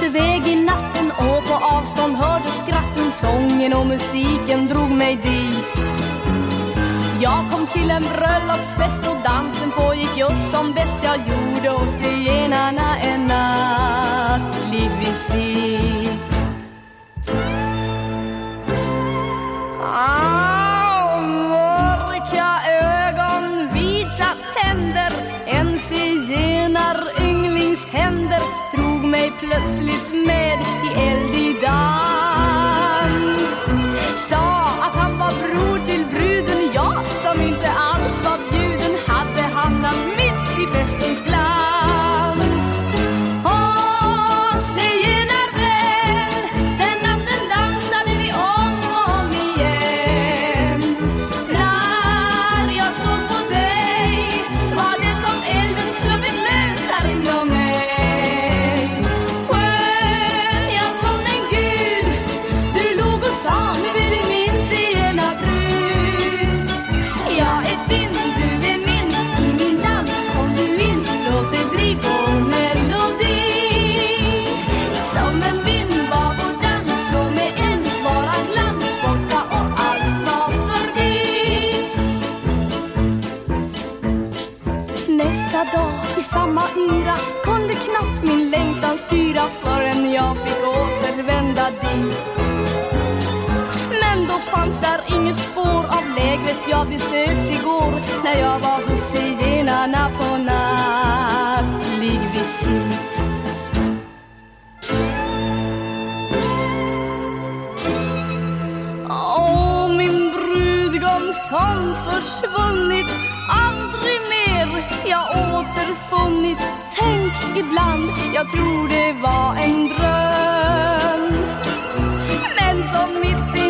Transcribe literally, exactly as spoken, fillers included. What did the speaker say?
lyste väg i natten och på avstånd hörde skratten, sången och musiken drog mig dit. Jag kom till en bröllopsfest och dansen pågick just som bäst. Jag gjorde och zigenarna en nattlig visit. Ah, mörka ögon, vita tänder, en zigenar-ynglings händer drog mig plötsligt med i eldig dans. Sa att han var bror till bruden, jag som inte alls var bjuden, hade hamnat mitt i festens glans. Åh, zigenarvän, den natten dansade vi om och om igen. När jag såg på dig var det som elden sluppit lös här inom mig. Skön jag som en gud, du låg och sa, nu är du min zigenarbrud. Jag är din, du är min, i min dans kom du in, låt det bli vår melodi. Som en vind var vår dans, och med en svara glans borta och allt var förbi. Nästa dag i samma yra kunde knappt min längtan styra förrän jag fick återvända dit. Men då fanns där inget spår av lägret jag besökt igår, när jag var hos zigenarna på nattlig visit. Åh, min brudgom som försvunnit, aldrig mer jag återfunnit. Tänk ibland, jag tror det var en dröm, men som mitt i